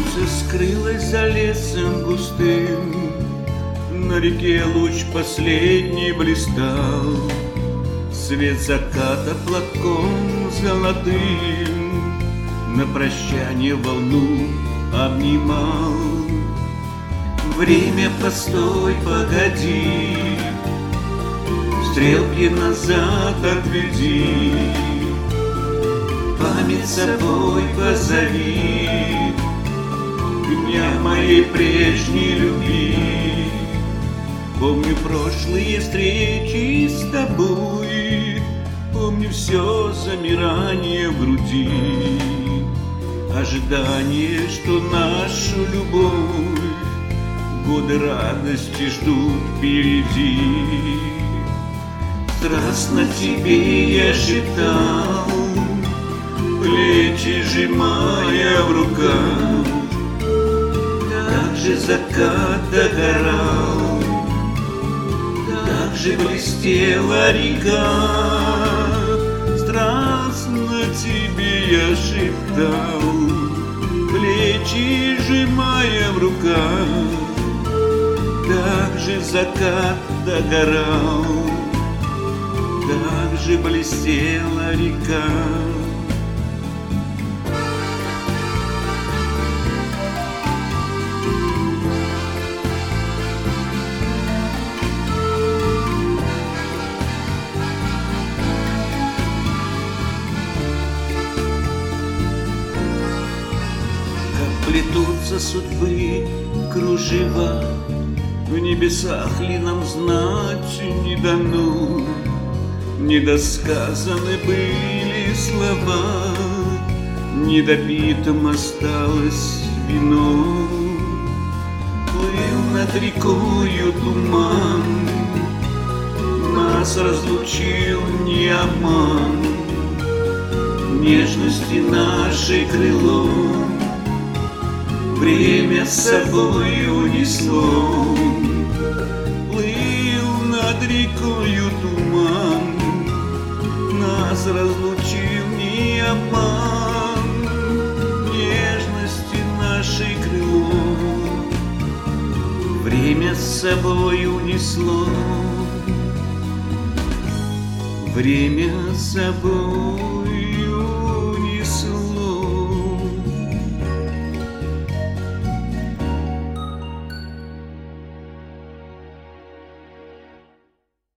Солнце скрылось за лесом густым, на реке луч последний блистал, свет заката платком золотым на прощание волну обнимал. Время, постой, погоди, стрелки назад отведи, память с собой позови к дням моей прежней любви. Помню прошлые встречи с тобой, помню все замирание в груди, ожидание, что нашу любовь годы радости ждут впереди. Страстно тебе я шептал, плечи сжимая в руках, как же закат догорал, как же блестела река. Страстно тебе я шептал, плечи сжимая в руках, как же закат догорал, как же блестела река. Плетутся судьбы кружева, в небесах ли нам знать не дано, недосказаны были слова, недопитым осталось вино. Плыл над рекою туман, нас разлучил не обман, нежности нашей крыло время с собой унесло. Плыл над рекою туман, нас разлучил не обман, нежности нашей крыло время с собой унесло, время с собой